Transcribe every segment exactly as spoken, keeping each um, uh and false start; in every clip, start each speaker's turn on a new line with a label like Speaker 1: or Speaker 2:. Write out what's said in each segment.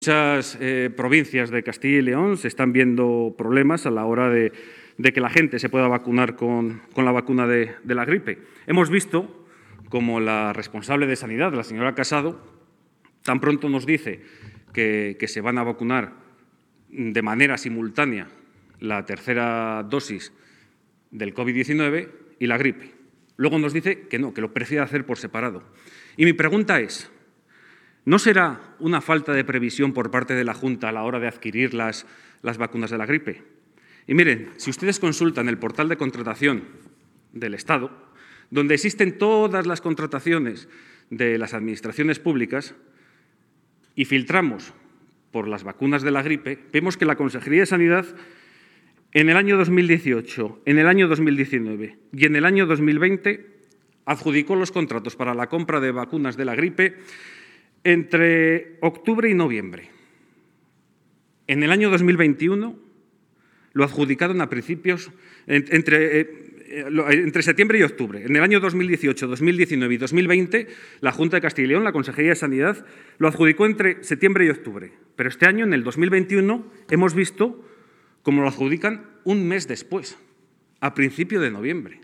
Speaker 1: Muchas eh, provincias de Castilla y León se están viendo problemas a la hora de, de que la gente se pueda vacunar con, con la vacuna de, de la gripe. Hemos visto como la responsable de Sanidad, la señora Casado, tan pronto nos dice que, que se van a vacunar de manera simultánea la tercera dosis del COVID diecinueve y la gripe. Luego nos dice que no, que lo prefiere hacer por separado. Y mi pregunta es, ¿no será una falta de previsión por parte de la Junta a la hora de adquirir las, las vacunas de la gripe? Y miren, si ustedes consultan el portal de contratación del Estado, donde existen todas las contrataciones de las administraciones públicas, y filtramos por las vacunas de la gripe, vemos que la Consejería de Sanidad en el año dos mil dieciocho, en el año dos mil diecinueve y en el año dos mil veinte adjudicó los contratos para la compra de vacunas de la gripe entre octubre y noviembre. En el año dos mil veintiuno lo adjudicaron a principios, entre, eh, entre septiembre y octubre. En el año dos mil dieciocho, dos mil diecinueve y dos mil veinte, la Junta de Castilla y León, la Consejería de Sanidad, lo adjudicó entre septiembre y octubre. Pero este año, en el dos mil veintiuno, hemos visto cómo lo adjudican un mes después, a principio de noviembre.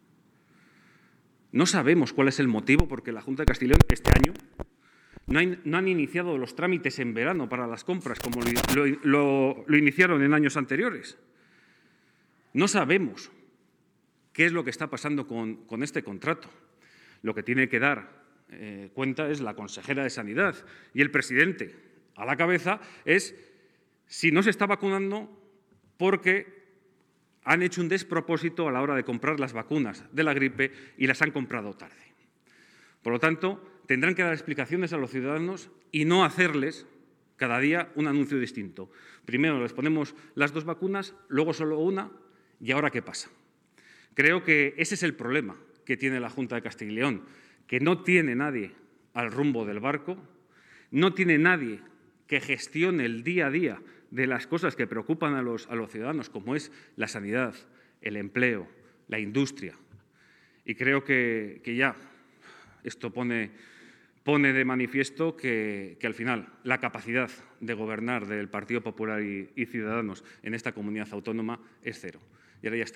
Speaker 1: No sabemos cuál es el motivo porque la Junta de Castilla y León este año No, hay, no han iniciado los trámites en verano para las compras como lo, lo, lo iniciaron en años anteriores. No sabemos qué es lo que está pasando con, con este contrato. Lo que tiene que dar eh, cuenta es la consejera de Sanidad y el presidente a la cabeza es si no se está vacunando porque han hecho un despropósito a la hora de comprar las vacunas de la gripe y las han comprado tarde. Por lo tanto, tendrán que dar explicaciones a los ciudadanos y no hacerles cada día un anuncio distinto. Primero les ponemos las dos vacunas, luego solo una, ¿y ahora qué pasa? Creo que ese es el problema que tiene la Junta de Castilla y León, que no tiene nadie al rumbo del barco, no tiene nadie que gestione el día a día de las cosas que preocupan a los, a los ciudadanos, como es la sanidad, el empleo, la industria. Y creo que, que ya esto pone... pone de manifiesto que, que al final la capacidad de gobernar del Partido Popular y, y Ciudadanos en esta comunidad autónoma es cero. Y ahora ya está